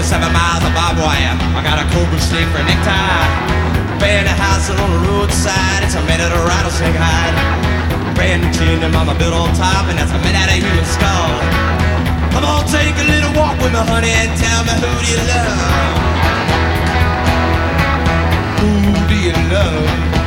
7 miles of barbed wire. I got a cobra snake for a necktie. Band a house on the roadside. It's a made out of rattlesnake hide. Brand new kingdom I'm built on top, and that's a made out of human skull. Come on, take a little walk with me, honey, and tell me who do you love? Who do you love?